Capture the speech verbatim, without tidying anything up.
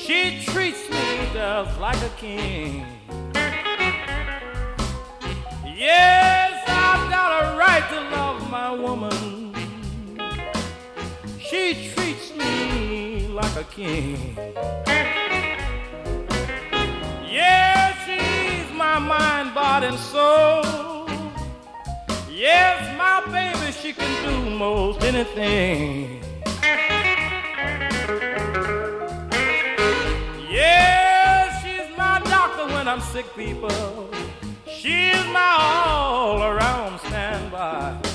She treats me just like a king. Yes, I've got a right to love my woman. She treats me like a king. Yes, she's my mind, body, and soul. Yes, my baby, she can do most anything. Yes, she's my doctor when I'm sick, people. She's my all-around standby.